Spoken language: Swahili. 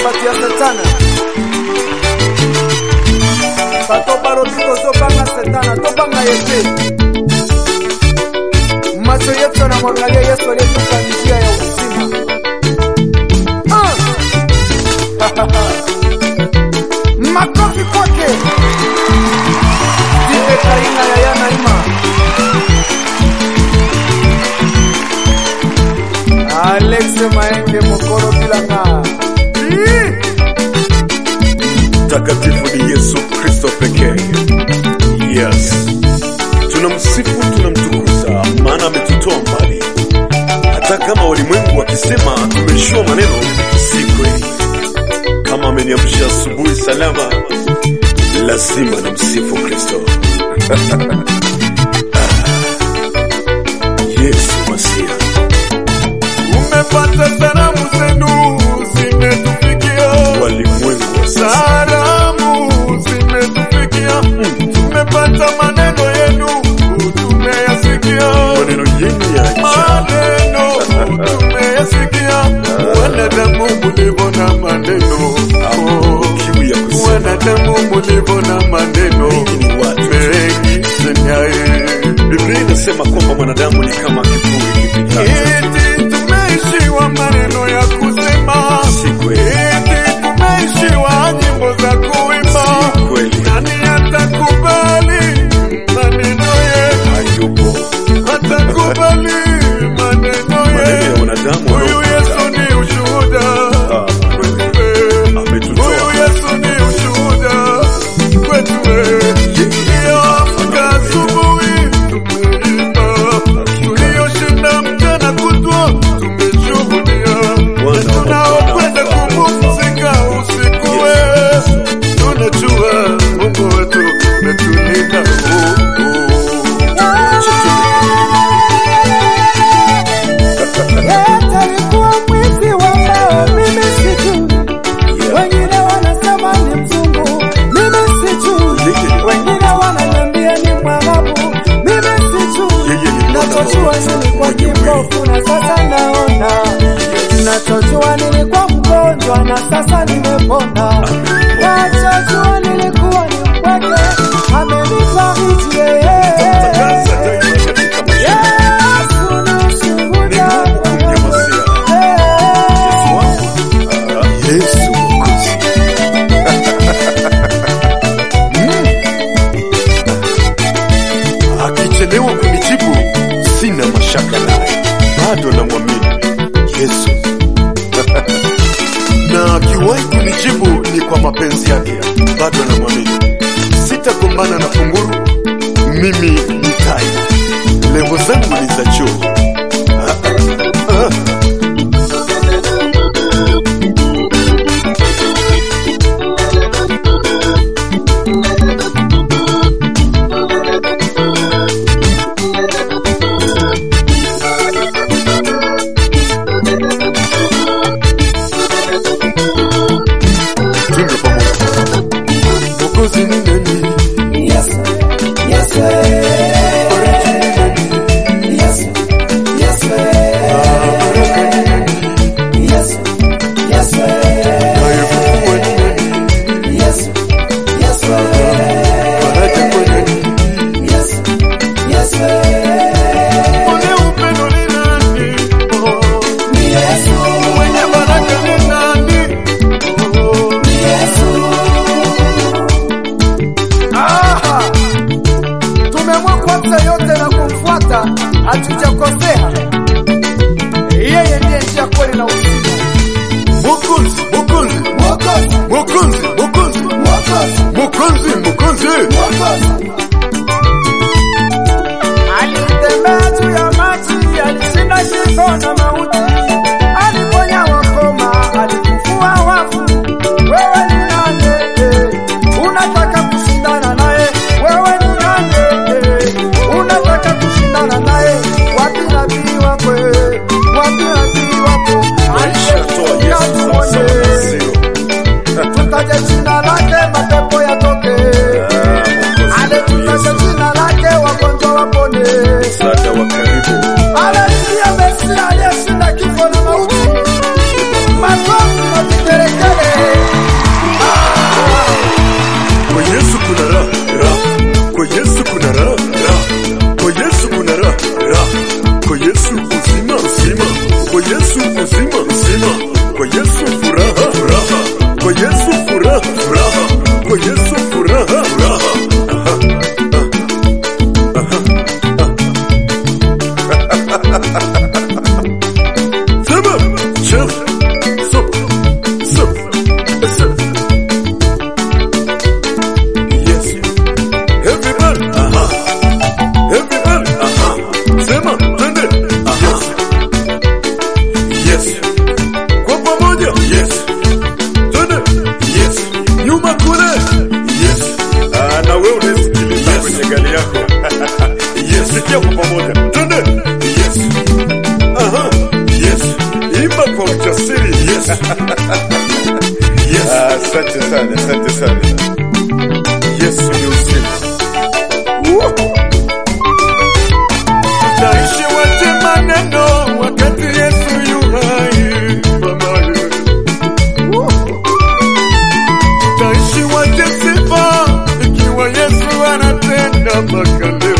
batu ya Satana. Batoba robiko zopanga Satana, topanga Yesu. Macho yetu yanamwangalia Yesu aliyetupa njia ya uzima. Makofi kwake. Dipe kaina ya yana ima. Alex Maenge Mokoro Bilanga. Takatifu ni Yesu Kristo pekee. Yes. Tunamsifu, tunamtukuza, maana ametutoa mbali. Hata kama walimwengu wakisema tumeshua maneno, si kweli. Kama ameniamsha asubuhi salama, lazima namsifu Kristo. Yesu Masia. Umepata salamu zenu zimetufikia, Walimwengu salamu zimetufikia. Tumepata maneno yenu tumeyasikia, maneno yenu ya maneno tumeyasikia. Wanadamu mulivyo na maneno, wanadamu mulivyo na maneno mengi zenyaye. Biblia inasema kwamba mwanadamu ni kama kivuli kipitacho. Eti tumeishiwa maneno ya kusema, eti tumeishiwa nyimbo za kuimba. Nani atakubali maneno yetu? Hayupo. Atakubali maneno yetu? Huyu Yesu ni ushuhuda. Huyu Yesu ni ushuhuda kwetu. Tuliamka asubuhi tumeimba, tulioshinda mchana kutwa tumeshuhudia, tunaokwenda kupumzika usiku tunajua Mungu wetu ametulinda. Alikuwa mwizi wa mbao, mimi sijui. Wengine wanasema ni mzungu, mimi sijui. Wengine wananiambia ni Mwarabu, mimi sijui. Nachojua nilikuwa kipofu na sasa naona. Nachojua nilikuwa mgonjwa na sasa nimepona. Nachojua nilikuwa ni mpweke, amenifariji yeye. Yesu Mwokozi. Akichelewa kunijibu sina mashaka naye, bado namwamini Yesu. Na akiwahi kunijibu ni kwa mapenzi yake, bado namwamini. Sitagombana na kunguru, mimi ni tai. Lengo zangu ni za juu. Mwokozi ni nani? Yes, yes, sana, asante sana. Yesu ni uzima. Taishi wache maneno wakati Yesu yu hai, mama. Taishi wache sifa ikiwa Yesu anatenda mpaka leo.